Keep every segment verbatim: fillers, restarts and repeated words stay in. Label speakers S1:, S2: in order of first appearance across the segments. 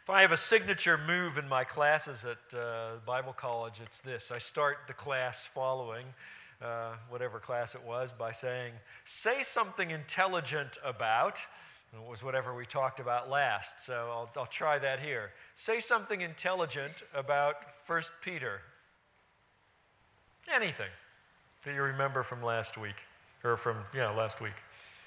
S1: If I have a signature move in my classes at uh, Bible college, it's this. I start the class following, uh, whatever class it was, by saying, say something intelligent about, and it was whatever we talked about last, so I'll, I'll try that here. Say something intelligent about First Peter. Anything that you remember from last week, or from, yeah, last week.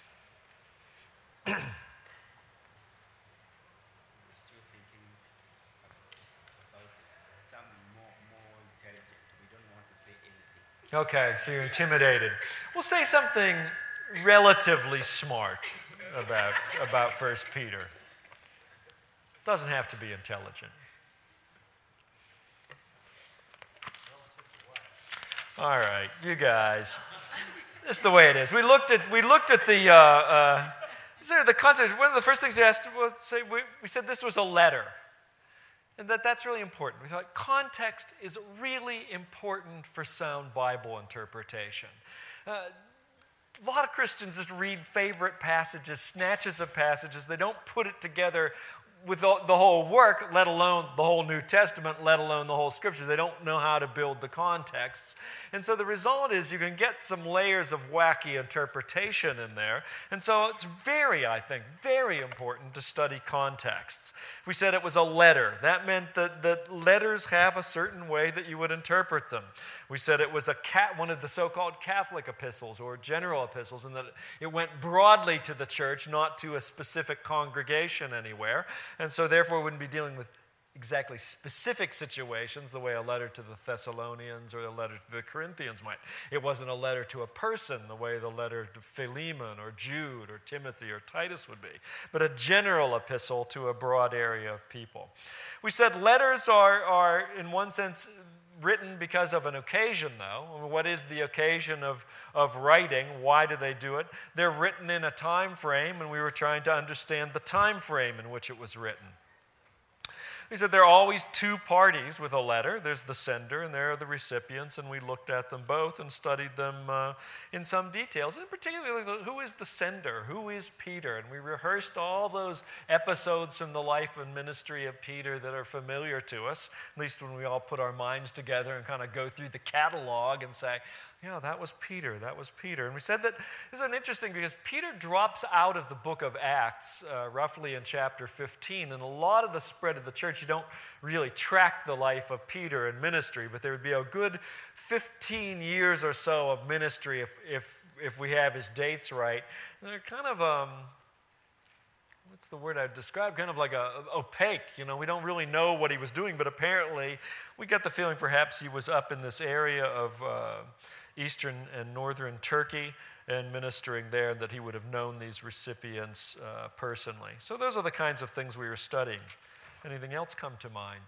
S1: Okay, so you're intimidated. We'll say something relatively smart about, about First Peter. Doesn't have to be intelligent. All right, you guys. This is the way it is. We looked at we looked at the uh, uh, the context. One of the first things we asked was say we, we said this was a letter. And that that's really important. We thought context is really important for sound Bible interpretation. Uh, a lot of Christians just read favorite passages, snatches of passages. They don't put it together with the, the whole work, let alone the whole New Testament, let alone the whole Scriptures. They don't know how to build the contexts. And so the result is you can get some layers of wacky interpretation in there. And so it's very, I think, very important to study contexts. We said it was a letter. That meant that, that letters have a certain way that you would interpret them. We said it was a cat, one of the so-called Catholic epistles or general epistles, and that it went broadly to the church, not to a specific congregation anywhere. And so therefore we wouldn't be dealing with exactly specific situations the way a letter to the Thessalonians or a letter to the Corinthians might. It wasn't a letter to a person the way the letter to Philemon or Jude or Timothy or Titus would be, but a general epistle to a broad area of people. We said letters are, are in one sense, written because of an occasion, though. What is the occasion of, of writing? Why do they do it? They're written in a time frame, and we were trying to understand the time frame in which it was written. We said there are always two parties with a letter. There's the sender, and there are the recipients, and we looked at them both and studied them uh, in some details. And particularly, who is the sender? Who is Peter? And we rehearsed all those episodes from the life and ministry of Peter that are familiar to us, at least when we all put our minds together and kind of go through the catalog and say, yeah, that was Peter, that was Peter. And we said that this is an interesting because Peter drops out of the book of Acts uh, roughly in chapter fifteen. And a lot of the spread of the church, you don't really track the life of Peter in ministry, but there would be a good fifteen years or so of ministry if if, if we have his dates right. They're kind of, um, what's the word I'd describe? Kind of like a, opaque. You know, we don't really know what he was doing, but apparently we get the feeling perhaps he was up in this area of Uh, eastern and northern Turkey and ministering there, that he would have known these recipients uh, personally. So those are the kinds of things we were studying. Anything else come to mind?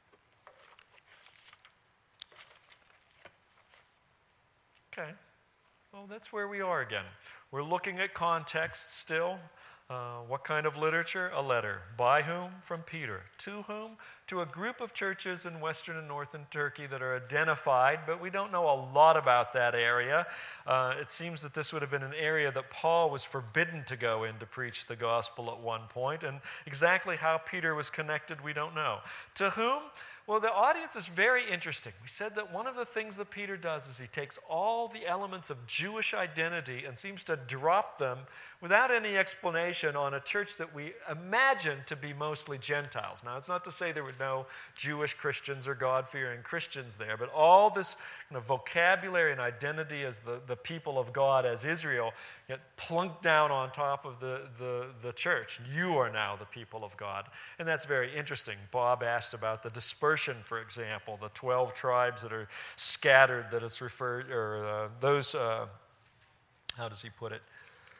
S1: Okay. Well, that's where we are again. We're looking at context still. Uh, what kind of literature? A letter. By whom? From Peter. To whom? To a group of churches in western and northern Turkey that are identified, but we don't know a lot about that area. Uh, it seems that this would have been an area that Paul was forbidden to go in to preach the gospel at one point, and exactly how Peter was connected, we don't know. To whom? Well, the audience is very interesting. We said that one of the things that Peter does is he takes all the elements of Jewish identity and seems to drop them without any explanation on a church that we imagine to be mostly Gentiles. Now, it's not to say there were no Jewish Christians or God-fearing Christians there, but all this kind of vocabulary and identity as the, the people of God, as Israel, get plunked down on top of the, the, the church. You are now the people of God. And that's very interesting. Bob asked about the dispersion, for example, the twelve tribes that are scattered, that it's referred, or uh, those, uh, how does he put it?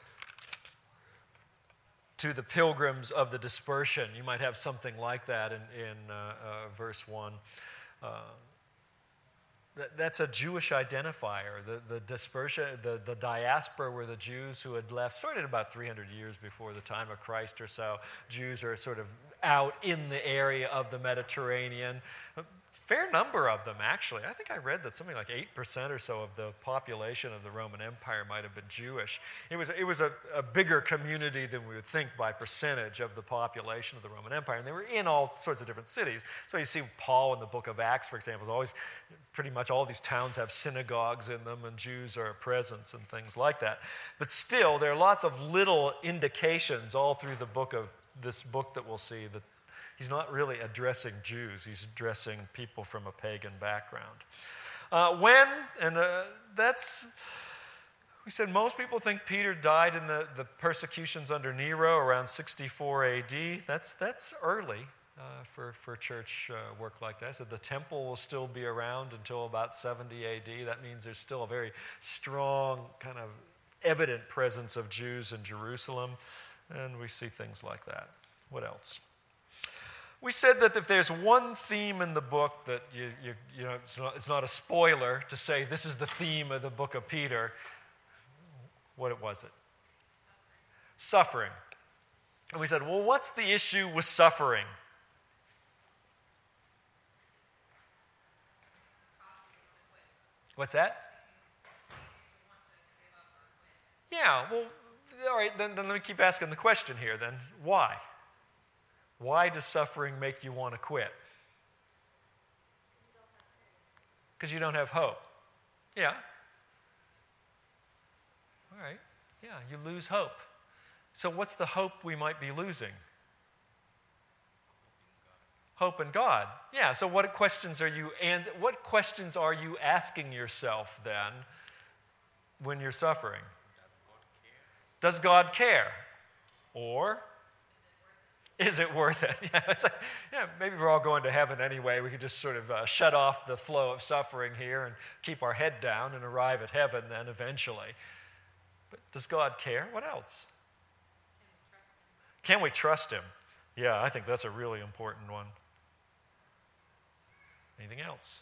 S1: To the pilgrims of the dispersion. You might have something like that in, in uh, uh, verse one. Uh, that, that's a Jewish identifier. The, the dispersion, the, the diaspora were the Jews who had left, started about three hundred years before the time of Christ or so. Jews are sort of out in the area of the Mediterranean. fair number of them, actually. I think I read that something like eight percent or so of the population of the Roman Empire might have been Jewish. It was, it was a, a bigger community than we would think by percentage of the population of the Roman Empire, and they were in all sorts of different cities. So you see Paul in the book of Acts, for example, is always, pretty much all these towns have synagogues in them, and Jews are a presence and things like that. But still, there are lots of little indications all through the book of this book that we'll see that he's not really addressing Jews. He's addressing people from a pagan background. Uh, when, and uh, that's, we said most people think Peter died in the, the persecutions under Nero around sixty-four A D. That's, that's early uh, for, for church uh, work like that. So the temple will still be around until about seventy A D. That means there's still a very strong, kind of evident presence of Jews in Jerusalem. And we see things like that. What else? We said that if there's one theme in the book that you, you, you know, it's not, it's not a spoiler to say this is the theme of the book of Peter. What was it? Suffering. And we said, well, what's the issue with suffering? What's that? Yeah, well, all right, then, then let me keep asking the question here then. Why? Why does suffering make you want to quit? Because you don't have hope. Yeah. All right. Yeah, you lose hope. So what's the hope we might be losing? Hope in God. Yeah, so what questions are you and what questions are you asking yourself then when you're suffering? Does God care? Or is it worth it? Yeah, it's like, yeah, maybe we're all going to heaven anyway. We could just sort of uh, shut off the flow of suffering here and keep our head down and arrive at heaven then eventually. But does God care? What else? Can we trust him? Yeah, I think that's a really important one. Anything else?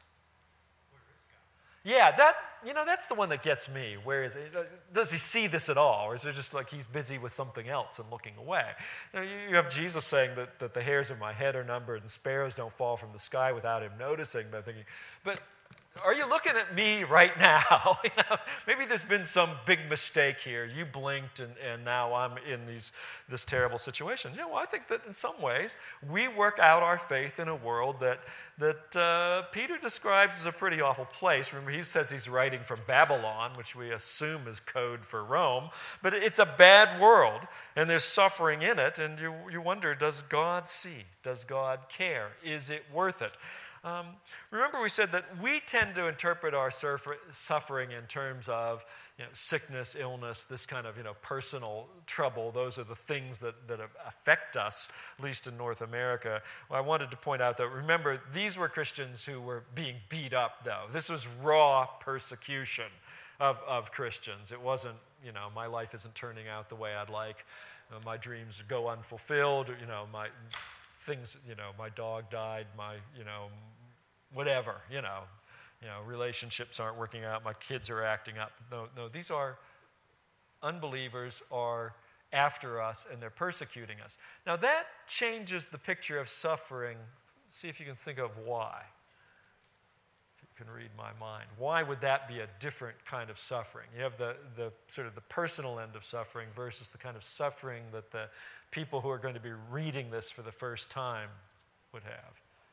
S1: Yeah, that, you know, that's the one that gets me. Where is it? Does he see this at all? Or is it just like he's busy with something else and looking away? You know, you have Jesus saying that, that the hairs of my head are numbered and sparrows don't fall from the sky without him noticing. But I'm thinking, but are you looking at me right now? You know, maybe there's been some big mistake here. You blinked and, and now I'm in these, this terrible situation. You know, well, I think that in some ways we work out our faith in a world that, that uh, Peter describes as a pretty awful place. Remember, he says he's writing from Babylon, which we assume is code for Rome. But it's a bad world and there's suffering in it. And you, you wonder, does God see? Does God care? Is it worth it? Um, remember we said that we tend to interpret our surf- suffering in terms of, you know, sickness, illness, this kind of, you know, personal trouble. Those are the things that, that affect us, at least in North America. Well, I wanted to point out that, remember, these were Christians who were being beat up, though. This was raw persecution of, of Christians. It wasn't, you know, my life isn't turning out the way I'd like. Uh, my dreams go unfulfilled. You know, my things, you know, my dog died, my, you know, whatever, you know, you know, relationships aren't working out, my kids are acting up. No, no, these are unbelievers are after us and they're persecuting us. Now that changes the picture of suffering. See if you can think of why. If you can read my mind. Why would that be a different kind of suffering? You have the, the sort of the personal end of suffering versus the kind of suffering that the people who are going to be reading this for the first time would have.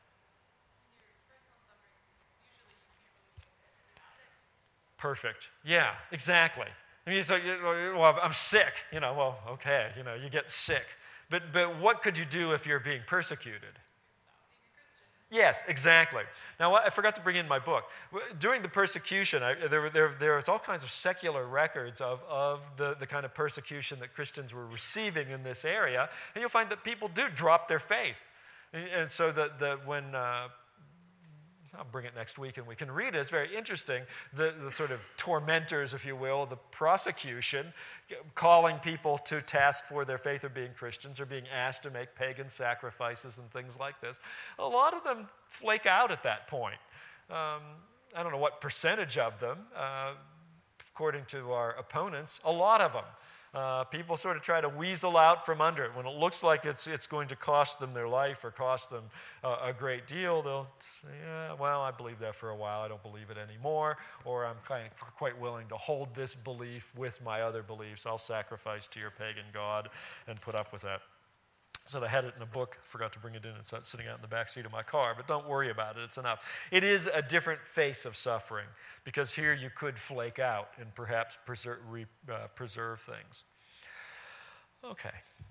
S1: Perfect. Yeah, exactly. I mean, it's like, well, I'm sick. You know, well, okay, you know, you get sick. But but what could you do if you're being persecuted? Yes, exactly. Now, I forgot to bring in my book. During the persecution, I, there, there, there was all kinds of secular records of, of the, the kind of persecution that Christians were receiving in this area. And you'll find that people do drop their faith. And, and so that the, when, uh, I'll bring it next week and we can read it, it's very interesting, the, the sort of tormentors, if you will, the prosecution, calling people to task for their faith of being Christians or being asked to make pagan sacrifices and things like this. A lot of them flake out at that point. Um, I don't know what percentage of them, uh, according to our opponents, a lot of them. Uh, people sort of try to weasel out from under it. When it looks like it's it's going to cost them their life or cost them uh, a great deal, they'll say, yeah, well, I believed that for a while. I don't believe it anymore. Or I'm kind of quite willing to hold this belief with my other beliefs. I'll sacrifice to your pagan god and put up with that. So I had it in a book, forgot to bring it in, it's sitting out in the back seat of my car, but don't worry about it, it's enough. It is a different face of suffering, because here you could flake out and perhaps preserve, re, uh, preserve things. Okay.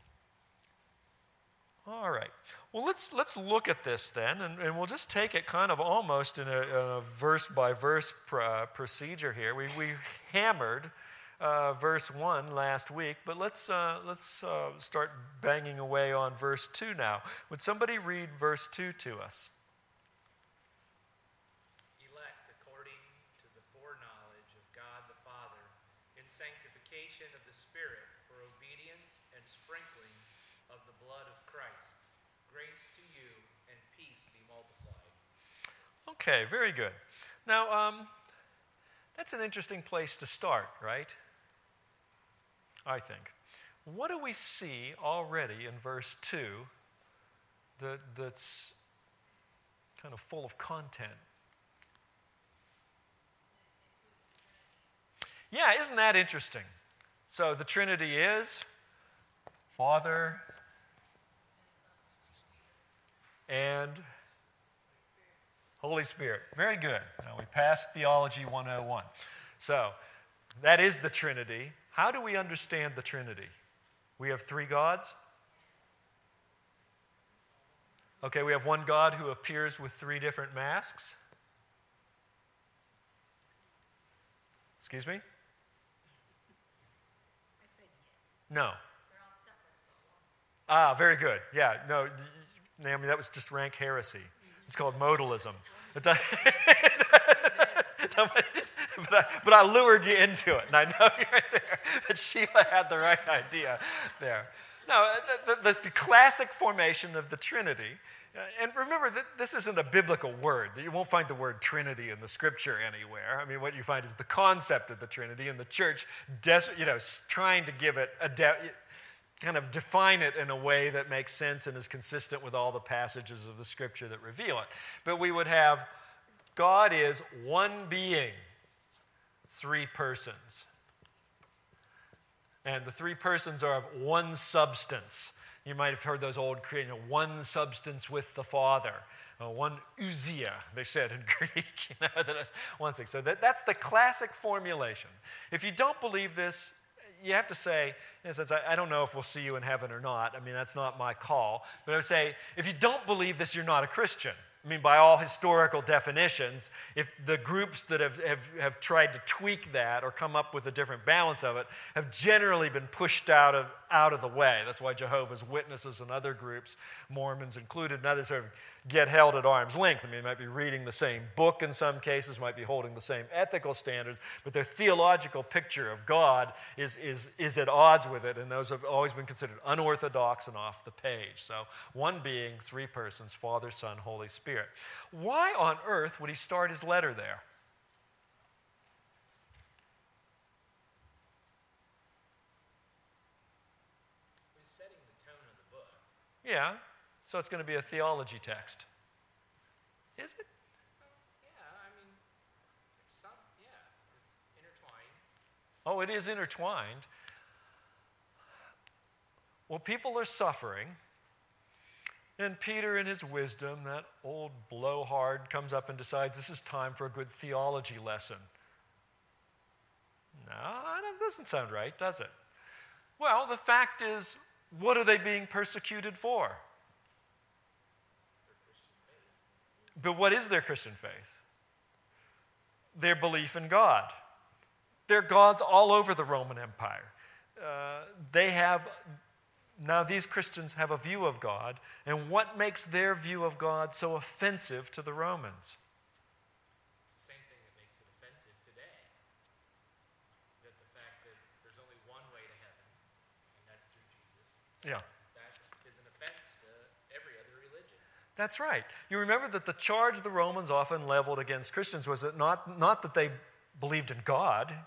S1: All right. Well, let's let's look at this then, and, and we'll just take it kind of almost in a, a verse-by-verse pr- uh, procedure here. We, we hammered Uh, verse one last week, but let's uh, let's uh, start banging away on verse two now. Would somebody read verse two to us?
S2: Elect according to the foreknowledge of God the Father, in sanctification of the Spirit, for obedience and sprinkling of the blood of Christ. Grace to you and peace be multiplied.
S1: Okay, very good. Now, um, that's an interesting place to start, right? I think. What do we see already in verse two that, that's kind of full of content? Yeah, isn't that interesting? So the Trinity is Father and Holy Spirit. Very good. Now we passed Theology one oh one. So that is the Trinity. How do we understand the Trinity? We have three gods? Okay, we have one God who appears with three different masks. Excuse me?
S3: I said yes.
S1: No.
S3: They're all separate but one.
S1: Ah, very good. Yeah, no, Naomi, that was just rank heresy. It's called modalism. It does- but, I, but I lured you into it, and I know you're right there that Sheila had the right idea there. No, the, the, the classic formation of the Trinity, uh, and remember that this isn't a biblical word. You won't find the word Trinity in the Scripture anywhere. I mean, what you find is the concept of the Trinity, and the church, des- you know, trying to give it a de- kind of define it in a way that makes sense and is consistent with all the passages of the Scripture that reveal it. But we would have God is one being, three persons. And the three persons are of one substance. You might have heard those old Creed, you know, one substance with the Father. Uh, one ousia, they said in Greek. You know, that's one thing. So that, that's the classic formulation. If you don't believe this, you have to say, in a sense, I, I don't know if we'll see you in heaven or not. I mean, that's not my call. But I would say, if you don't believe this, you're not a Christian. I mean, by all historical definitions, if the groups that have, have, have tried to tweak that or come up with a different balance of it have generally been pushed out of, out of the way. That's why Jehovah's Witnesses and other groups, Mormons included, and others sort of get held at arm's length. I mean, they might be reading the same book in some cases, might be holding the same ethical standards, but their theological picture of God is, is, is at odds with it, and those have always been considered unorthodox and off the page. So one being, three persons, Father, Son, Holy Spirit. Why on earth would he start his letter there?
S2: He's setting the tone of the book.
S1: Yeah, so it's going to be a theology text. Is it?
S2: Yeah, I mean, some, yeah, it's intertwined.
S1: Oh, it is intertwined. Well, people are suffering. And Peter, in his wisdom, that old blowhard, comes up and decides this is time for a good theology lesson. No, that doesn't sound right, does it? Well, the fact is, what are they being persecuted for? But what is their Christian faith? Their belief in God. There are gods all over the Roman Empire. Uh, they have... Now these Christians have a view of God, and what makes their view of God so offensive to the Romans?
S2: It's the same thing that makes it offensive today. That the fact that there's only one way to heaven, and that's through Jesus.
S1: Yeah.
S2: That is an offense to every other religion.
S1: That's right. You remember that the charge the Romans often leveled against Christians was that not, not that they believed in God,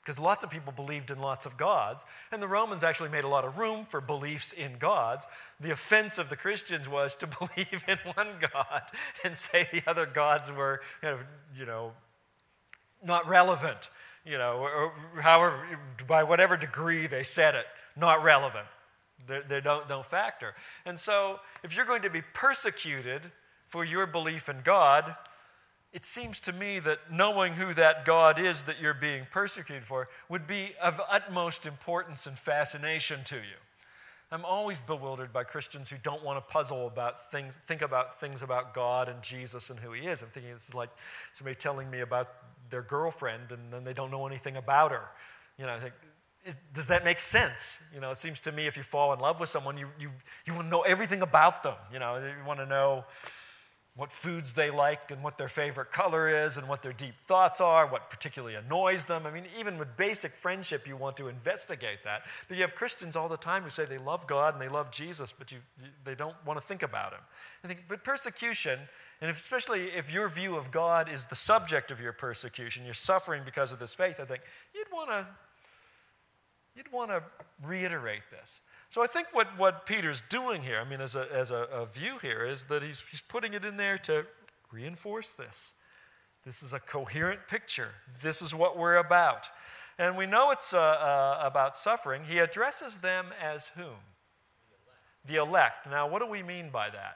S1: because lots of people believed in lots of gods, and the Romans actually made a lot of room for beliefs in gods. The offense of the Christians was to believe in one God and say the other gods were, you know, you know not relevant, you know, or, or however, by whatever degree they said it, not relevant. They, they don't, don't factor. And so if you're going to be persecuted for your belief in God, it seems to me that knowing who that God is that you're being persecuted for would be of utmost importance and fascination to you. I'm always bewildered by Christians who don't want to puzzle about things, think about things about God and Jesus and who he is. I'm thinking this is like somebody telling me about their girlfriend and then they don't know anything about her. You know, I think, is, does that make sense? You know, it seems to me if you fall in love with someone, you, you, you want to know everything about them. You know, you want to know what foods they like and what their favorite color is and what their deep thoughts are, what particularly annoys them. I mean, even with basic friendship, you want to investigate that. But you have Christians all the time who say they love God and they love Jesus, but you, you, they don't want to think about him. I think, but persecution, and especially if your view of God is the subject of your persecution, you're suffering because of this faith, I think you'd want to you'd want to reiterate this. So I think what, what Peter's doing here, I mean, as a, as a, a view here, is that he's, he's putting it in there to reinforce this. This is a coherent picture. This is what we're about. And we know it's uh, uh, about suffering. He addresses them as whom? The elect. The elect. Now, what do we mean by that?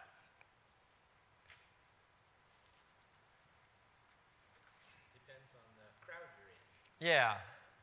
S2: Depends on the crowd you're in.
S1: Yeah.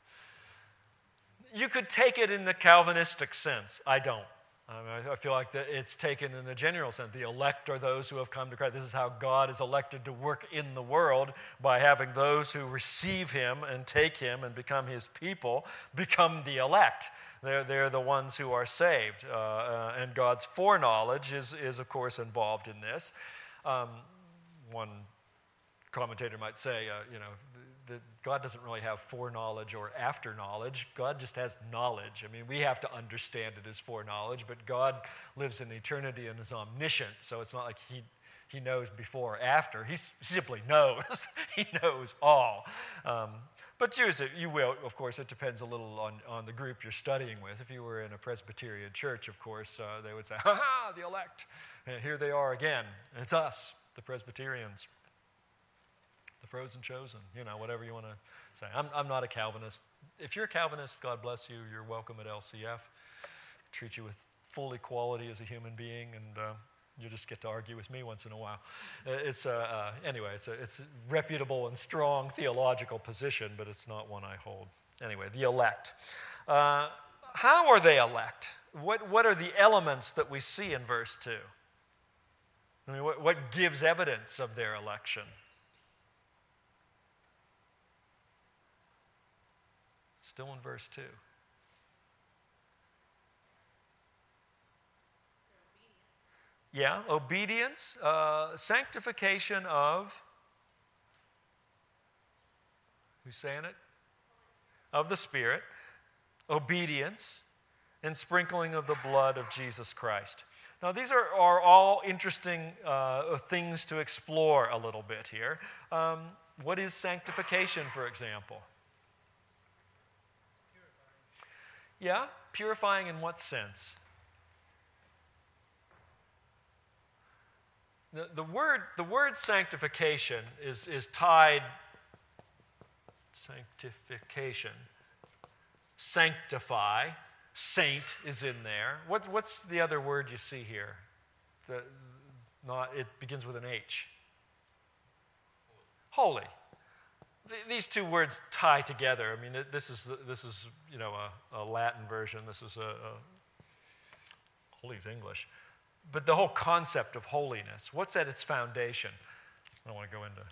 S1: You could take it in the Calvinistic sense. I don't. I mean, I feel like that it's taken in the general sense. The elect are those who have come to Christ. This is how God is elected to work in the world, by having those who receive him and take him and become his people become the elect. They're, they're the ones who are saved. Uh, uh, and God's foreknowledge is, is, of course, involved in this. Um, one commentator might say, uh, you know, that God doesn't really have foreknowledge or after-knowledge. God just has knowledge. I mean, we have to understand it as foreknowledge, but God lives in eternity and is omniscient, so it's not like he, he knows before or after. He simply knows. He knows all. Um, but use it, you will, of course, it depends a little on, on the group you're studying with. If you were in a Presbyterian church, of course, uh, they would say, ha ha, the elect. And here they are again. And it's us, the Presbyterians. The frozen chosen, you know, whatever you want to say. I'm, I'm not a Calvinist. If you're a Calvinist, God bless you. You're welcome at L C F. Treat you with full equality as a human being, and uh, you just get to argue with me once in a while. Uh, it's uh, uh, anyway, it's a, it's a reputable and strong theological position, but it's not one I hold. Anyway, the elect. Uh, how are they elect? What what are the elements that we see in verse two? I mean, what, what gives evidence of their election? Still in verse two. Yeah, obedience, uh, sanctification of, who's saying it? Of the Spirit, obedience, and sprinkling of the blood of Jesus Christ. Now, these are, are all interesting uh, things to explore a little bit here. Um, what is sanctification, for example? Yeah, purifying in what sense? The, the, word, the word sanctification is, is tied, sanctification, sanctify, saint is in there. What, what's the other word you see here? The, not, it begins with an H. Holy. These two words tie together. I mean, this is, this is you know, a, a Latin version. This is a, a holy is English. But the whole concept of holiness, what's at its foundation? I don't want to go into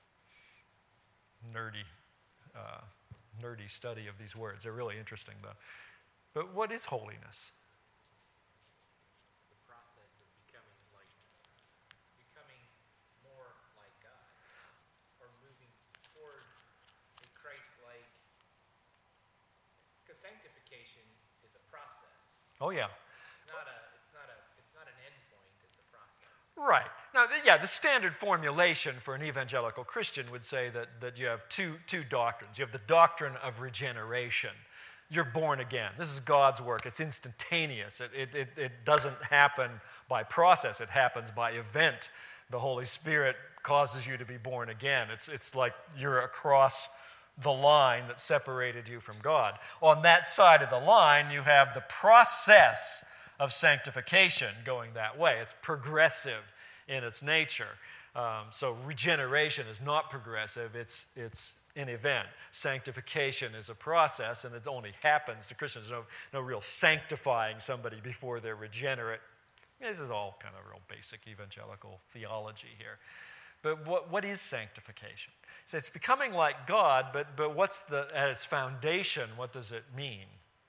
S1: nerdy, uh, nerdy study of these words. They're really interesting, though. But what is holiness?
S2: The process of becoming like, becoming more like God, or moving toward a Christ-like. Because sanctification is a process.
S1: Oh yeah.
S2: It's not a. It's not a. It's not an end point. It's a process.
S1: Right. Now, th- yeah, the standard formulation for an evangelical Christian would say that, that you have two, two doctrines. You have the doctrine of regeneration. You're born again. This is God's work. It's instantaneous. It, it, it, it doesn't happen by process. It happens by event. The Holy Spirit causes you to be born again. It's, it's like you're across the line that separated you from God. On that side of the line, you have the process of sanctification going that way. It's progressive in its nature. Um, so regeneration is not progressive. It's, it's an event. Sanctification is a process, and it only happens to Christians. There's no, no real sanctifying somebody before they're regenerate. This is all kind of real basic evangelical theology here. But what, what is sanctification? So it's becoming like God, but, but what's the, at its foundation, what does it mean?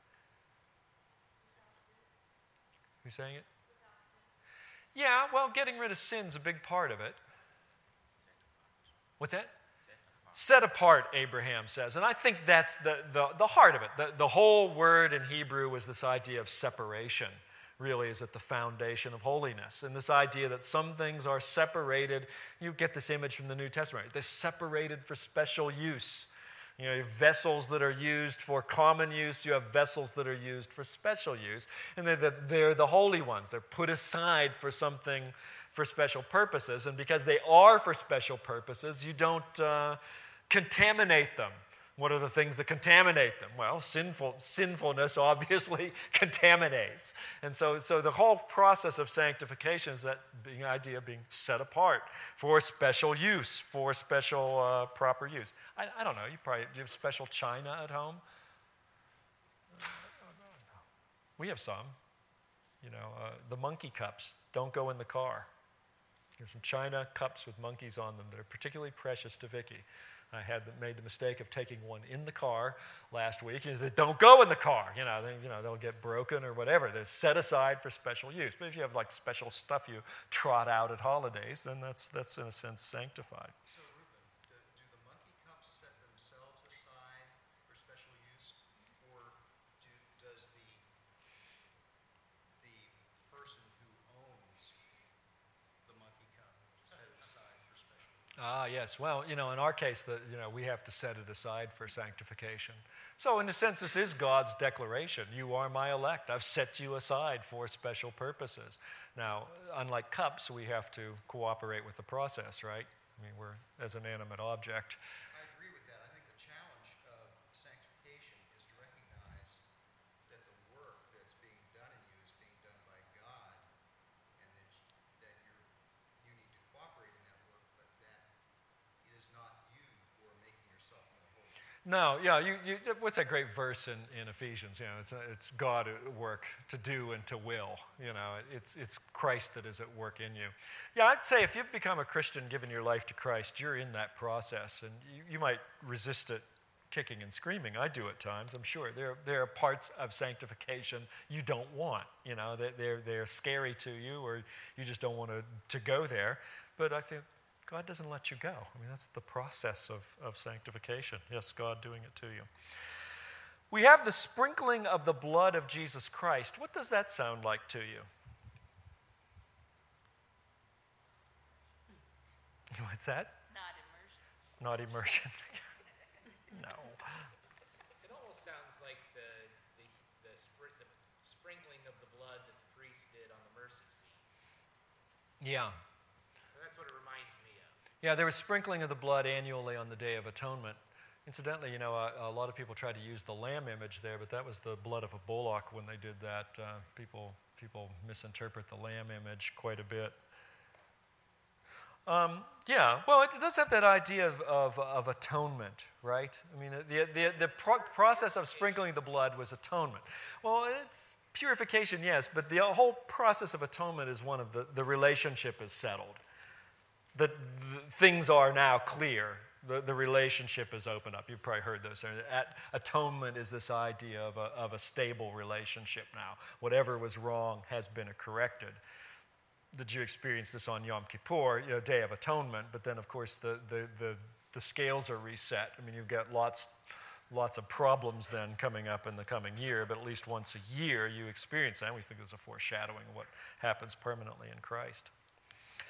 S1: Who's saying it? Yeah, well, getting rid of sin's a big part of it. What's that? Set apart, Abraham says. And I think that's the, the, the heart of it. The, the whole word in Hebrew was this idea of separation, really is at the foundation of holiness. And this idea that some things are separated. You get this image from the New Testament. They're separated for special use. You know, you have vessels that are used for common use. You have vessels that are used for special use. And they're the, they're the holy ones. They're put aside for something, for special purposes. And because they are for special purposes, you don't uh, contaminate them. What are the things that contaminate them? Well, sinful, sinfulness obviously contaminates. And so, so the whole process of sanctification is that being, idea of being set apart for special use, for special uh, proper use. I, I don't know, you probably do you have special china at home? We have some. You know, uh, the monkey cups don't go in the car. There's some china cups with monkeys on them that are particularly precious to Vicky. I had made the mistake of taking one in the car last week. They don't go in the car. You know, they, you know, they'll get broken or whatever. They're set aside for special use. But if you have like special stuff you trot out at holidays, then that's that's in a sense sanctified.
S4: So, Ruben, do, do the monkey cups set themselves aside for special use, or do, does the the person who owns the monkey cup set it aside for special use?
S1: Ah, yes. Well, you know, in our case, the, you know, we have to set it aside for sanctification. So, in a sense, this is God's declaration. You are my elect. I've set you aside for special purposes. Now, unlike cups, we have to cooperate with the process, right? I mean, we're as an animate object.
S4: I agree with that. I think the challenge of sanctification is to recognize that the work that's being done in you is being done by God, and that, that you're, you need to cooperate in that work, but that it is not you who are making yourself more holy.
S1: No, yeah, you, you, what's that great verse in, in Ephesians? You know, it's, it's God at work to do and to will. You know, it's, it's Christ that is at work in you. Yeah, I'd say if you've become a Christian, given your life to Christ, you're in that process, and you, you might resist it kicking and screaming. I do at times, I'm sure. There, there are parts of sanctification you don't want. You know, they're, they're, they're scary to you, or you just don't want to, to go there. But I think God doesn't let you go. I mean, that's the process of, of sanctification. Yes, God doing it to you. We have the sprinkling of the blood of Jesus Christ. What does that sound like to you? What's that?
S3: Not immersion.
S1: Not immersion. No.
S2: It almost sounds like the, the, the, spr- the sprinkling of the blood that the priest did on the mercy seat.
S1: Yeah.
S2: That's what it reminds me of.
S1: Yeah, there was sprinkling of the blood annually on the Day of Atonement. Incidentally, you know, a, a lot of people try to use the lamb image there, but that was the blood of a bullock when they did that. Uh, people, people misinterpret the lamb image quite a bit. Um, yeah, well, it does have that idea of, of, of atonement, right? I mean, the, the, the pro- process of sprinkling the blood was atonement. Well, it's purification, yes, but the whole process of atonement is one of the, the relationship is settled. The, the things are now clear. The, the relationship is opened up. You've probably heard those. At, atonement is this idea of a, of a stable relationship now. Whatever was wrong has been corrected. The Jew experienced this on Yom Kippur, you know, Day of Atonement, but then, of course, the, the, the, the scales are reset. I mean, you've got lots, lots of problems then coming up in the coming year, but at least once a year you experience that. We think it's a foreshadowing of what happens permanently in Christ.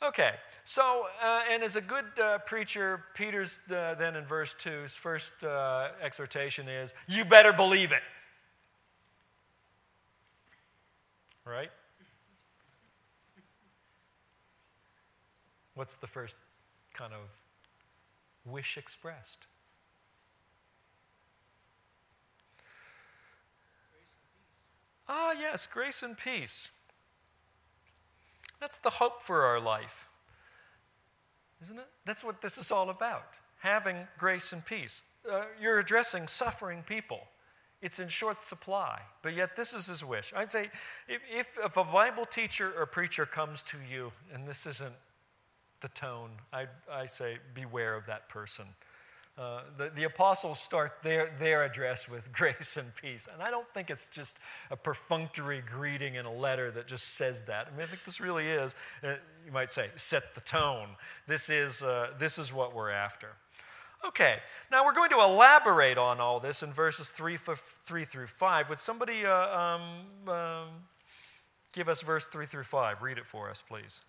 S1: Okay, so, uh, and as a good uh, preacher, Peter's uh, then in verse two, his first uh, exhortation is, you better believe it. Right? What's the first kind of wish expressed? Ah, yes, grace and peace. That's the hope for our life, isn't it? That's what this is all about, having grace and peace. Uh, you're addressing suffering people. It's in short supply, but yet this is his wish. I'd say if, if, if a Bible teacher or preacher comes to you, and this isn't the tone, I, I say beware of that person. Uh, the, the apostles start their, their address with grace and peace. And I don't think it's just a perfunctory greeting in a letter that just says that. I mean, I think this really is, uh, you might say, set the tone. This is, uh, this is what we're after. Okay, now we're going to elaborate on all this in verses three, three through five. Would somebody uh, um, um, give us verse three through five? Read it for us, please.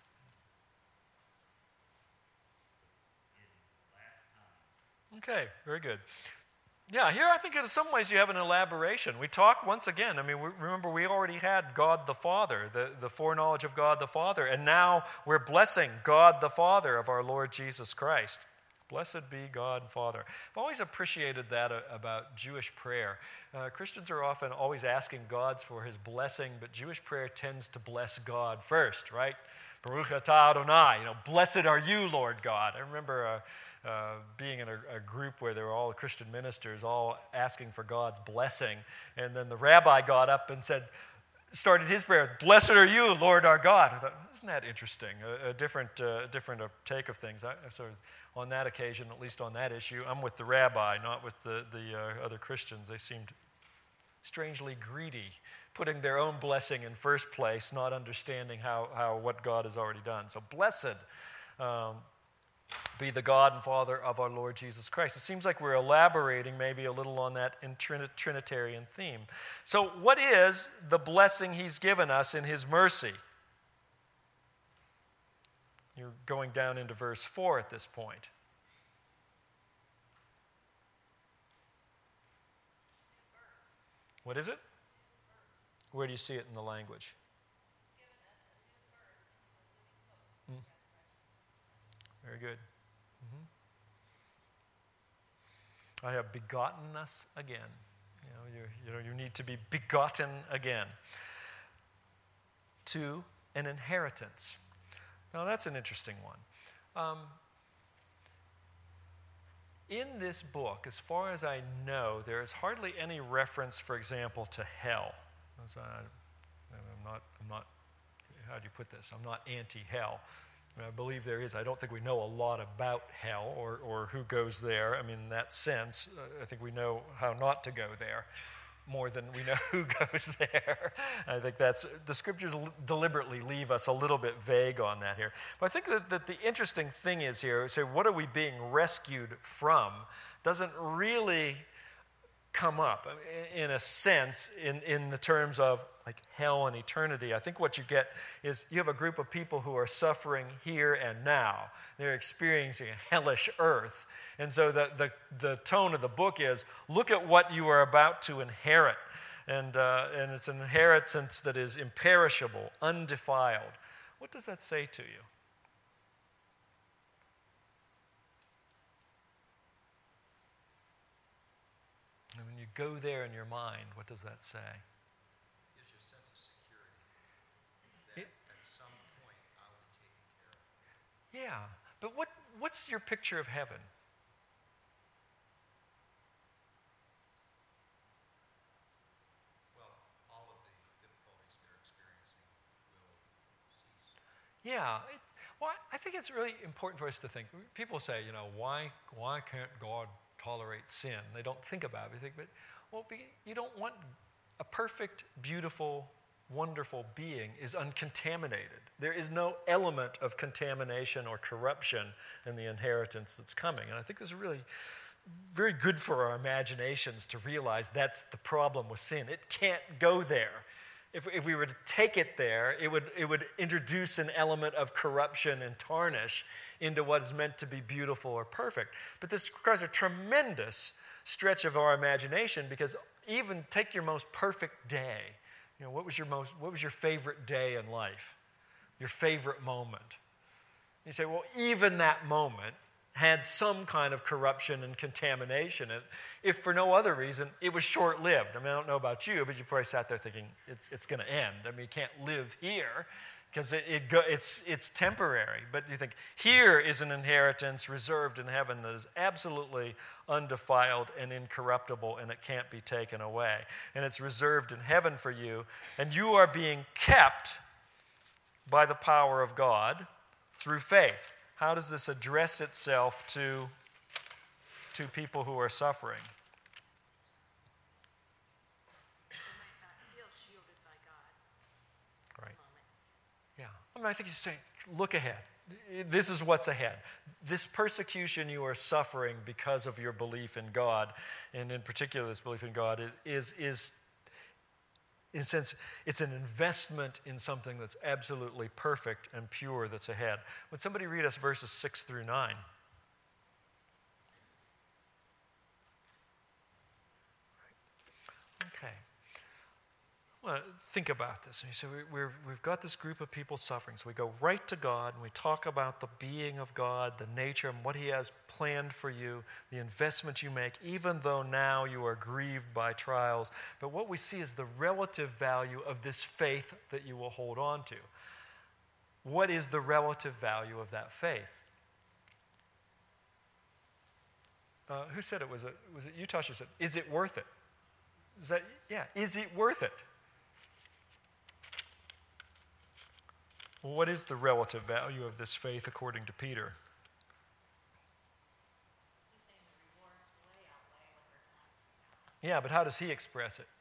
S1: Okay, very good. Yeah, here I think in some ways you have an elaboration. We talk once again, I mean, we, remember we already had God the Father, the, the foreknowledge of God the Father, and now we're blessing God the Father of our Lord Jesus Christ. Blessed be God Father. I've always appreciated that uh, about Jewish prayer. Uh, Christians are often always asking God for his blessing, but Jewish prayer tends to bless God first, right? Baruch atah Adonai, you know, blessed are you, Lord God. I remember uh, uh, being in a, a group where there were all Christian ministers all asking for God's blessing, and then the rabbi got up and said, started his prayer, blessed are you, Lord our God. I thought, isn't that interesting? A, a different, uh, different uh, take of things. I, I sort of, on that occasion, at least on that issue, I'm with the rabbi, not with the, the uh, other Christians. They seemed strangely greedy, putting their own blessing in first place, not understanding how, how what God has already done. So blessed um, be the God and Father of our Lord Jesus Christ. It seems like we're elaborating maybe a little on that in Trin- Trinitarian theme. So what is the blessing he's given us in his mercy? You're going down into verse four at this point. What is it? Where do you see it in the language? Mm. Very good. Mm-hmm. I have begotten us again. You know, you you know, you need to be begotten again to an inheritance. Now that's an interesting one. Um, in this book, as far as I know, there is hardly any reference, for example, to hell. So I, I'm not, I'm not, how do you put this? I'm not anti-hell. I mean, I believe there is. I don't think we know a lot about hell or, or who goes there. I mean, in that sense, uh, I think we know how not to go there more than we know who goes there. I think that's, the scriptures deliberately leave us a little bit vague on that here. But I think that, that the interesting thing is here, so what are we being rescued from, doesn't really come up in a sense in, in the terms of like hell and eternity. I think what you get is you have a group of people who are suffering here and now. They're experiencing a hellish earth. And so the, the, the tone of the book is, look at what you are about to inherit. And, uh, and it's an inheritance that is imperishable, undefiled. What does that say to you? And when you go there in your mind, what does that say?
S4: It gives you a sense of security that
S1: It,
S4: at some point I will be taken care of.
S1: yeah, but what, what's your picture of heaven?
S4: Well, all of the difficulties they're experiencing will cease.
S1: Yeah, it, well, I think it's really important for us to think. People say, you know, why, why can't God tolerate sin? They don't think about it. They think, but, well, you don't want a perfect, beautiful, wonderful being is uncontaminated. There is no element of contamination or corruption in the inheritance that's coming. And I think this is really very good for our imaginations to realize that's the problem with sin. It can't go there. If, if we were to take it there, it would, it would introduce an element of corruption and tarnish into what is meant to be beautiful or perfect. But this requires a tremendous stretch of our imagination, because even take your most perfect day. You know, what was your most, what was your favorite day in life? Your favorite moment? You say, well, even that moment had some kind of corruption and contamination. And if for no other reason, it was short-lived. I mean, I don't know about you, but you probably sat there thinking, it's, it's going to end. I mean, you can't live here because it, it go, it's, it's temporary. But you think, here is an inheritance reserved in heaven that is absolutely undefiled and incorruptible, and it can't be taken away. And it's reserved in heaven for you, and you are being kept by the power of God through faith. How does this address itself to, to people who are suffering?
S3: They might not feel shielded by God.
S1: Right.
S3: Moment.
S1: Yeah. I mean, I think he's saying, look ahead. This is what's ahead. This persecution you are suffering because of your belief in God, and in particular this belief in God, is, is in a sense, it's an investment in something that's absolutely perfect and pure that's ahead. Would somebody read us verses six through nine? Okay. Well, think about this. So we, we're, we've got this group of people suffering. So we go right to God and we talk about the being of God, the nature and what He has planned for you, the investment you make, even though now you are grieved by trials. But what we see is the relative value of this faith that you will hold on to. What is the relative value of that faith? Uh, who said it? Was it was it you, Tasha, said, is it worth it? Is that, yeah, is it worth it? Well, what is the relative value of this faith according to Peter?
S3: He's saying the rewards way outweigh what they're not.
S1: Yeah, but how does he express it?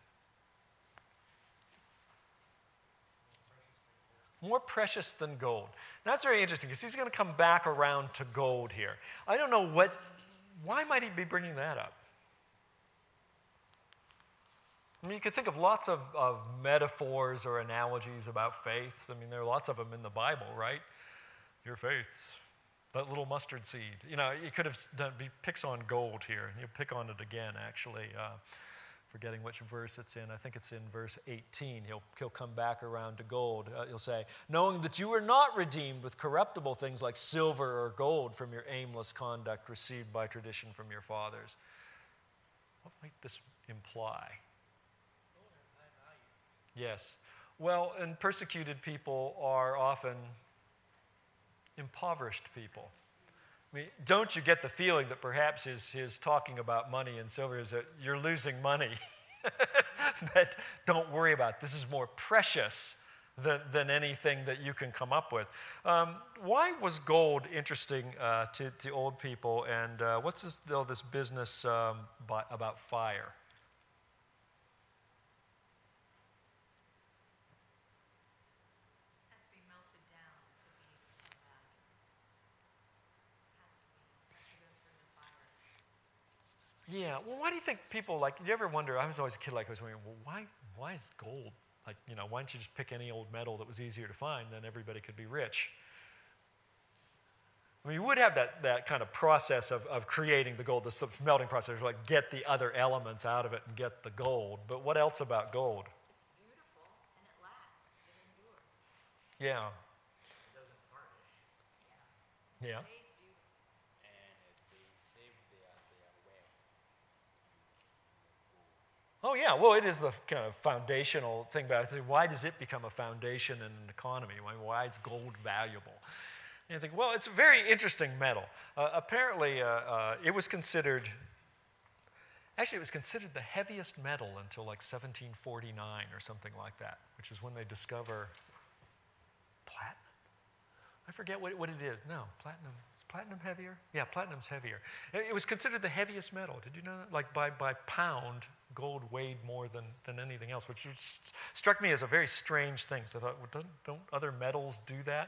S1: More precious than gold. That's very interesting, because he's going to come back around to gold here. I don't know what, why might he be bringing that up? I mean, you could think of lots of, of metaphors or analogies about faith. I mean, there are lots of them in the Bible, right? Your faith, that little mustard seed. You know, you could have done, he picks on gold here, and he'll pick on it again, actually. Uh, forgetting which verse it's in. I think it's in verse eighteen. He'll, he'll come back around to gold. Uh, he'll say, knowing that you were not redeemed with corruptible things like silver or gold from your aimless conduct received by tradition from your fathers. What might this imply? Yes. Well, and persecuted people are often impoverished people. I mean, don't you get the feeling that perhaps his, his talking about money and silver is that you're losing money? But don't worry about it. This is more precious than, than anything that you can come up with. Um, why was gold interesting uh, to, to old people? And uh, what's this, though, this business um, by, about fire? Yeah, well, why do you think people, like, do you ever wonder, I was always a kid like I was wondering, well, why, why is gold, like, you know, why don't you just pick any old metal that was easier to find, then everybody could be rich? I mean, you would have that, that kind of process of, of creating the gold, the melting process, like get the other elements out of it and get the gold, but what else about gold?
S3: It's beautiful, and it lasts, it endures.
S1: Yeah.
S2: It doesn't tarnish.
S1: Yeah.
S3: It stays beautiful.
S2: And if they save their, their wealth,
S1: Oh, yeah. Well, it is the kind of foundational thing. But I think, why does it become a foundation in an economy? Why, why is gold valuable? And you think, well, it's a very interesting metal. Uh, apparently, uh, uh, it was considered, actually, it was considered the heaviest metal until like seventeen forty-nine or something like that, which is when they discover platinum. I forget what, what it is. No, platinum. Is platinum heavier? Yeah, platinum's heavier. It, it was considered the heaviest metal. Did you know that? Like by, by pound, gold weighed more than, than anything else, which struck me as a very strange thing. So I thought, well, don't, don't other metals do that?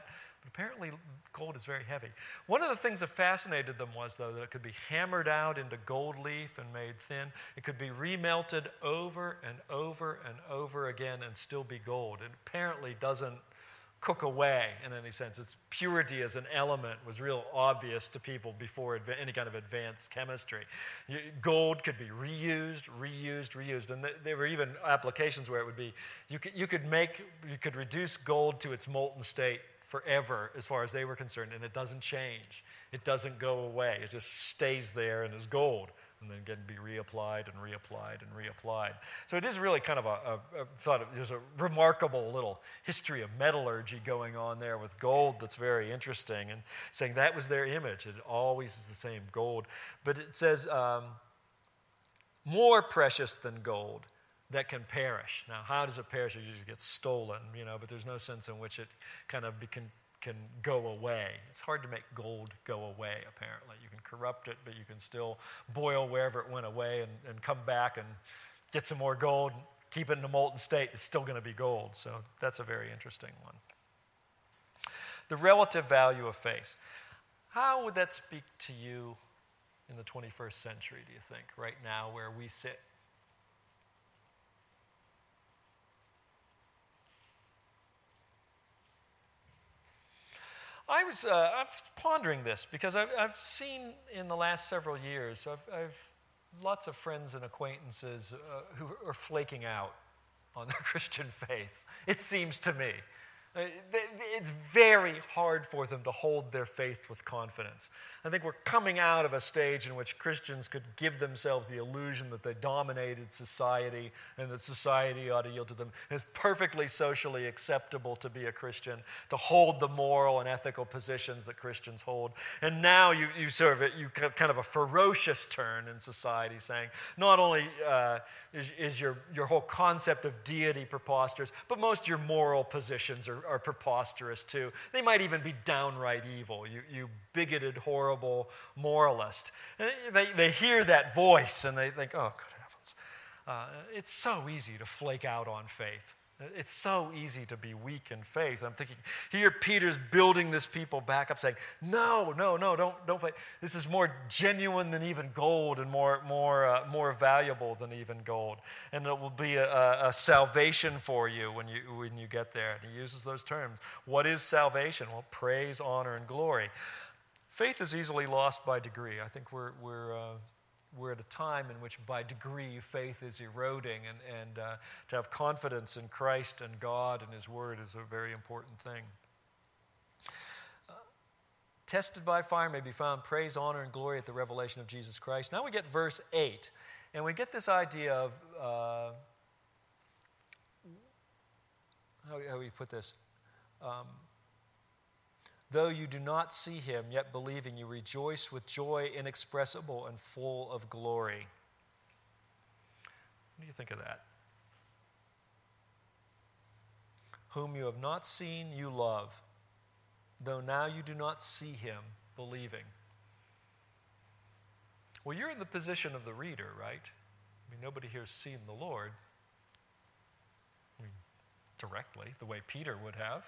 S1: But apparently gold is very heavy. One of the things that fascinated them was, though, that it could be hammered out into gold leaf and made thin. It could be remelted over and over and over again and still be gold. It apparently doesn't cook away in any sense. Its purity as an element was real obvious to people before adva- any kind of advanced chemistry. You, gold could be reused, reused, reused, and th- there were even applications where it would be, you could, you could make, you could reduce gold to its molten state forever as far as they were concerned, and it doesn't change. It doesn't go away. It just stays there and is gold, and then can be reapplied and reapplied and reapplied. So it is really kind of a, a, a thought of, there's a remarkable little history of metallurgy going on there with gold that's very interesting, and saying that was their image. It always is the same gold. But it says, um, more precious than gold that can perish. Now, how does it perish? It usually gets stolen, you know, but there's no sense in which it kind of be, can, can go away. It's hard to make gold go away, apparently. You can corrupt it, but you can still boil wherever it went away and, and come back and get some more gold, keep it in a molten state. It's still going to be gold. So that's a very interesting one. The relative value of faith. How would that speak to you in the twenty-first century, do you think, right now where we sit? I was, uh, I was pondering this because I've, I've seen in the last several years, I've, I've lots of friends and acquaintances uh, who are flaking out on their Christian faith, it seems to me. Uh, It's very hard for them to hold their faith with confidence. I think we're coming out of a stage in which Christians could give themselves the illusion that they dominated society and that society ought to yield to them. It's perfectly socially acceptable to be a Christian, to hold the moral and ethical positions that Christians hold. And now you, you sort of, you kind of a ferocious turn in society saying, not only uh, is, is your, your whole concept of deity preposterous, but most of your moral positions are are preposterous too. They might even be downright evil. You, you bigoted, horrible moralist. And they, they hear that voice and they think, oh, good heavens. Uh, it's so easy to flake out on faith. It's so easy to be weak in faith. I'm thinking, here Peter's building this people back up, saying, no, no, no, don't, don't fight. This is more genuine than even gold and more, more, uh, more valuable than even gold. And it will be a, a salvation for you when you, when you get there. And he uses those terms. What is salvation? Well, praise, honor, and glory. Faith is easily lost by degree. I think we're, we're, uh, we're at a time in which by degree faith is eroding, and, and uh, to have confidence in Christ and God and his word is a very important thing. Uh, tested by fire may be found praise, honor, and glory at the revelation of Jesus Christ. Now we get verse eight, and we get this idea of, uh, how, how do we put this? Um, Though you do not see him, yet believing, you rejoice with joy inexpressible and full of glory. What do you think of that? Whom you have not seen, you love, though now you do not see him, believing. Well, you're in the position of the reader, right? I mean, nobody here's seen the Lord. I mean, directly, the way Peter would have.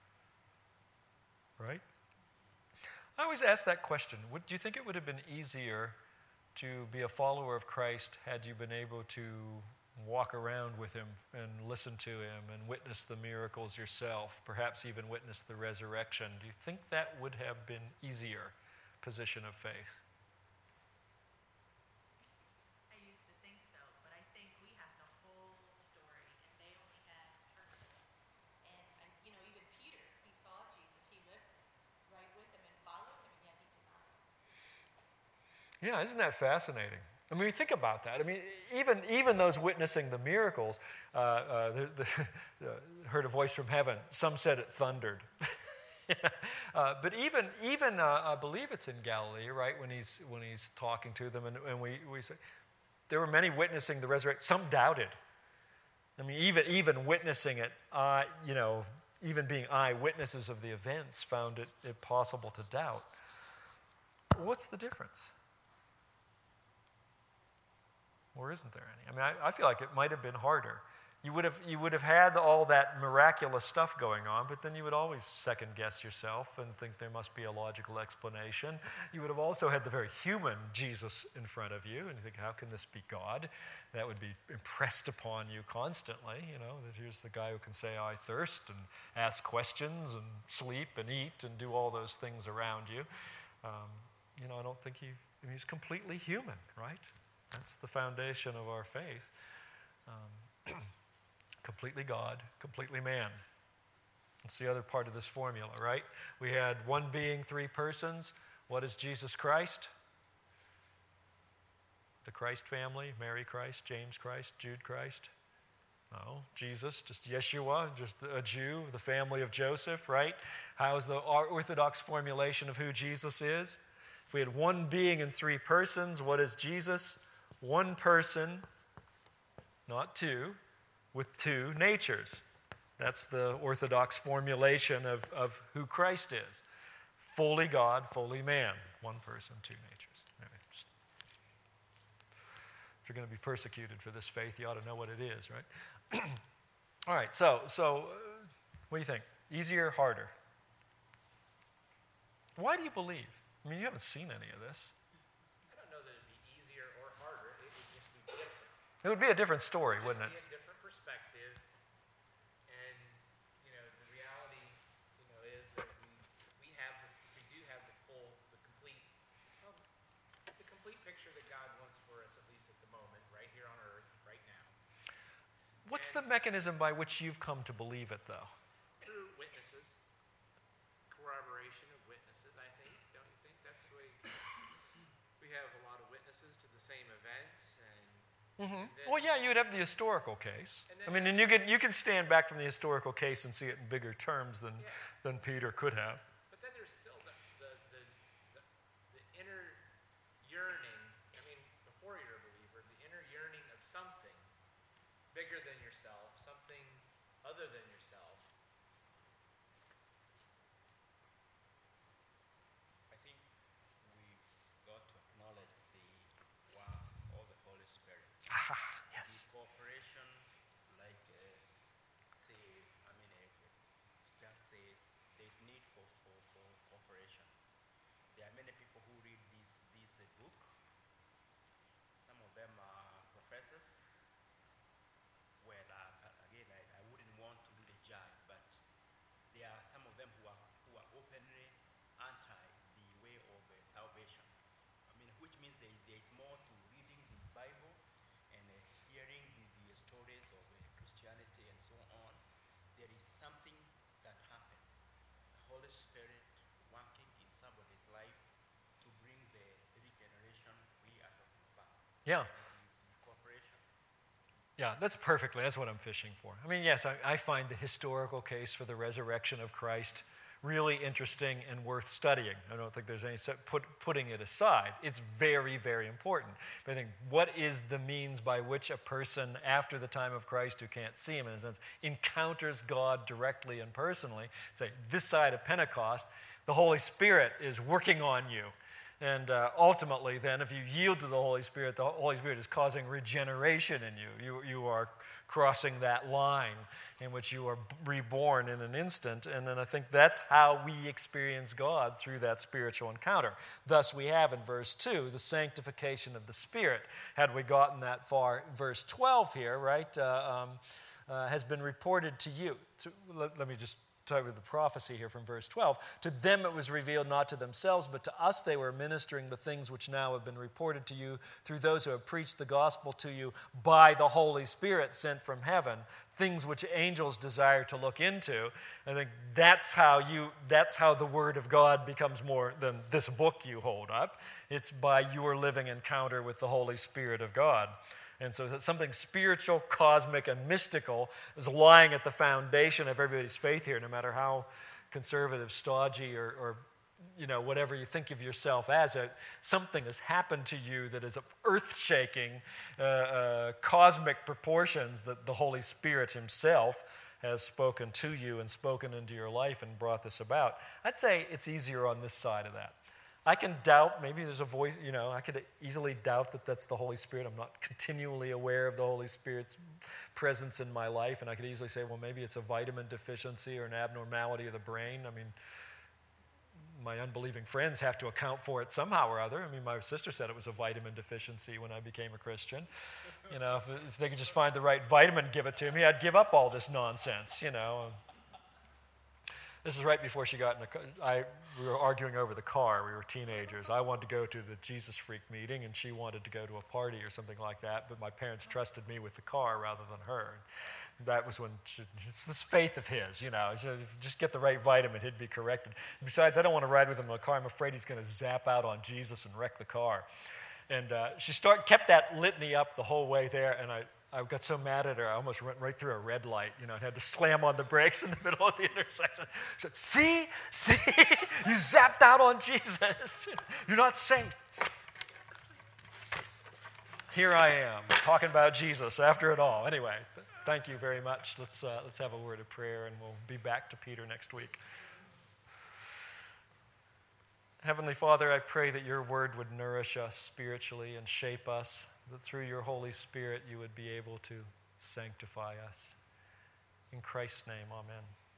S1: Right? I always ask that question. Would, do you think it would have been easier to be a follower of Christ had you been able to walk around with him and listen to him and witness the miracles yourself, perhaps even witness the resurrection? Do you think that would have been easier position of faith?
S3: I used to think so, but I think we have the whole story, and they only had parts of it. And, I, you know, even Peter, he saw Jesus, he lived right with him and followed him, and yet he denied him.
S1: Yeah, isn't that fascinating? I mean, think about that. I mean, even even those witnessing the miracles, uh, uh, the, the, uh, heard a voice from heaven. Some said it thundered. uh, but even even uh, I believe it's in Galilee, right? When he's when he's talking to them, and, and we we say there were many witnessing the resurrection. Some doubted. I mean, even even witnessing it, uh, you know, even being eyewitnesses of the events, found it impossible to doubt. What's the difference? Or isn't there any? I mean, I, I feel like it might have been harder You would have, you would have had all that miraculous stuff going on, but then you would always second guess yourself and think there must be a logical explanation. You would have also had the very human Jesus in front of you, and you think, how can this be God? That would be impressed upon you constantly, you know, that here's the guy who can say, I thirst, and ask questions, and sleep, and eat, and do all those things around you. Um, you know, I don't think he, I mean, he's completely human, right? That's the foundation of our faith. Um, completely God, completely man. That's the other part of this formula, right? We had one being, three persons. What is Jesus Christ? The Christ family, Mary Christ, James Christ, Jude Christ. No, Jesus, just Yeshua, just a Jew, the family of Joseph, right? How is the orthodox formulation of who Jesus is? If we had one being and three persons, what is Jesus? One person, not two, with two natures. That's the orthodox formulation of, of who Christ is. Fully God, fully man. One person, two natures. Anyway, just, if you're going to be persecuted for this faith, you ought to know what it is, right? All right, so, so uh, what do you think? Easier, harder? Why do you believe? I mean, you haven't seen any of this.
S2: I don't know that it'd be easier or harder. It would just be different.
S1: It would be a different story,
S2: It would
S1: wouldn't
S2: just
S1: it?
S2: be a different perspective. And, you know, the reality, you know, is that we, we have, the, we do have the full, the complete, well, the complete picture that God wants for us, at least at the moment, right here on earth, right now.
S1: What's the mechanism by which you've come to believe it, though?
S2: Through witnesses, corroboration of witnesses, I think. Don't you think? That's the way we have a lot of witnesses to the same events. And,
S1: Mm-hmm.
S2: and then,
S1: Well, yeah, you would have the historical case.
S2: And then
S1: I mean, and you can you can stand back from the historical case and see it in bigger terms than
S2: Yeah.
S1: than Peter could have.
S2: But then there's still the, the, the, the, the inner yearning. I mean, before you're a believer, the inner yearning of something bigger than yourself, something other than yourself.
S5: I think we've got to acknowledge the work of the Holy Spirit.
S1: Ah, yes.
S5: The cooperation, like, uh, say, I mean, uh, Jack says, there's need for, for, for cooperation. There are many people who read this, this uh, book. Some of them are professors. Well, uh, again, I, I wouldn't want to do the judge, but there are some of them who are, who are openly anti the way of uh, salvation. I mean, which means there, there is more to reading the Bible and uh, hearing the, the stories of uh, Christianity and so on. There is something that happens. The Holy Spirit working in somebody's life to bring the regeneration we are talking about.
S1: Yeah.
S5: The, the cooperation.
S1: Yeah, that's perfectly. That's what I'm fishing for. I mean, yes, I, I find the historical case for the resurrection of Christ really interesting and worth studying. I don't think there's any put, putting it aside. It's very, very important. But I think what is the means by which a person after the time of Christ who can't see him in a sense encounters God directly and personally? Say, this side of Pentecost, the Holy Spirit is working on you. And uh, ultimately, then, if you yield to the Holy Spirit, the Holy Spirit is causing regeneration in you. You, you are crossing that line in which you are reborn in an instant. And then I think that's how we experience God through that spiritual encounter. Thus, we have in verse two the sanctification of the Spirit. Had we gotten that far, verse twelve here, right, uh, um, uh, has been reported to you. To, let, let me just talk about the prophecy here from verse twelve. To them it was revealed, not to themselves, but to us they were ministering the things which now have been reported to you through those who have preached the gospel to you by the Holy Spirit sent from heaven, things which angels desire to look into. I think that's how you that's how the word of God becomes more than this book you hold up. It's by your living encounter with the Holy Spirit of God. And so that something spiritual, cosmic, and mystical is lying at the foundation of everybody's faith here, no matter how conservative, stodgy, or, or you know, whatever you think of yourself as. A, something has happened to you that is of earth-shaking, uh, uh, cosmic proportions that the Holy Spirit himself has spoken to you and spoken into your life and brought this about. I'd say it's easier on this side of that. I can doubt, maybe there's a voice, you know, I could easily doubt that that's the Holy Spirit. I'm not continually aware of the Holy Spirit's presence in my life, and I could easily say, well, maybe it's a vitamin deficiency or an abnormality of the brain. I mean, my unbelieving friends have to account for it somehow or other. I mean, my sister said it was a vitamin deficiency when I became a Christian. You know, if, if they could just find the right vitamin and give it to me, I'd give up all this nonsense, you know. This is right before she got in the car. I, we were arguing over the car. We were teenagers. I wanted to go to the Jesus Freak meeting, and she wanted to go to a party or something like that, but my parents trusted me with the car rather than her. That was when she, it's this faith of his, you know. So just get the right vitamin, he'd be corrected. Besides, I don't want to ride with him in the car. I'm afraid he's going to zap out on Jesus and wreck the car. And uh, she start, kept that litany up the whole way there, and I, I got so mad at her, I almost went right through a red light, you know, and had to slam on the brakes in the middle of the intersection. She said, see, see, you zapped out on Jesus. You're not safe. Here I am, talking about Jesus after it all. Anyway, thank you very much. Let's, uh, let's have a word of prayer, and we'll be back to Peter next week. Heavenly Father, I pray that your word would nourish us spiritually and shape us, that through your Holy Spirit you would be able to sanctify us. In Christ's name, amen.